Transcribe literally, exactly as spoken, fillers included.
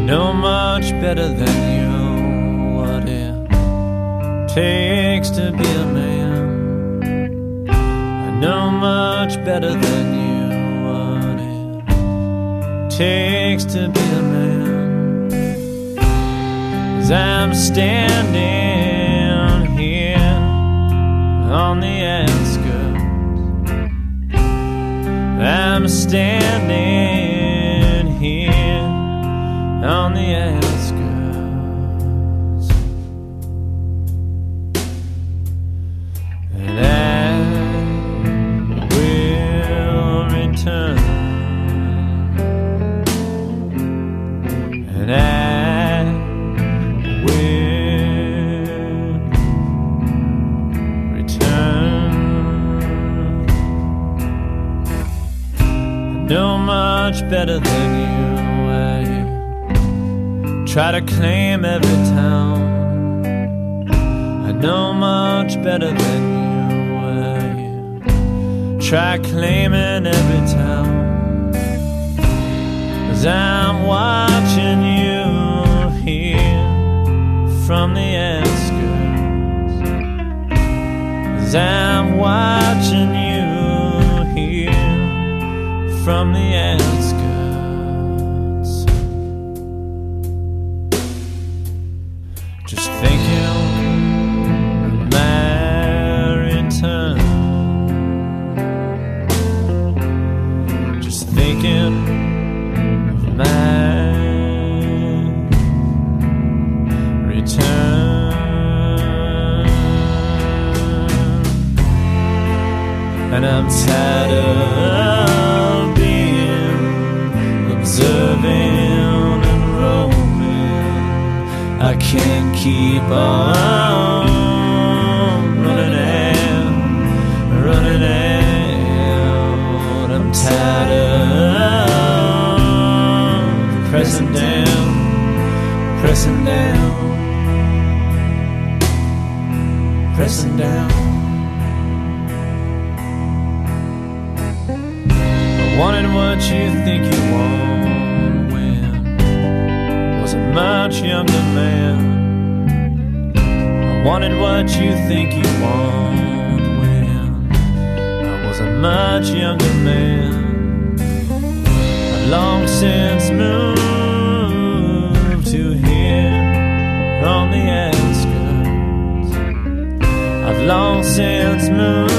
know much better than you what it takes to be a man. I know much better than you what it takes to be a man. 'Cause I'm standing here on the outskirts. I'm standing here on the outskirts, and I will return, and I will return. I know much better than you. I try to claim every town. I know much better than you. I try claiming every town. 'Cause I'm watching you here from the outskirts. 'Cause I'm watching you here from the outskirts. Just thinking of my return. Just thinking of my return. And I'm tired of being observing and roaming. I can't keep on running out, running out. I'm tired of pressing down, pressing down, pressing down. I wanted what you think you want when I was a much younger man. I wanted what you think you want when I was a much younger man. I've long since moved to here on the outskirts. I've long since moved